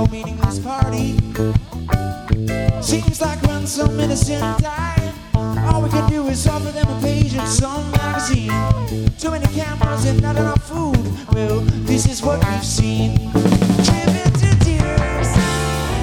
shallow, meaningless party. Seems like when some innocent died, all we can do is offer them a page of some magazine. Too many cameras and not enough food. Well, this is what we've seen.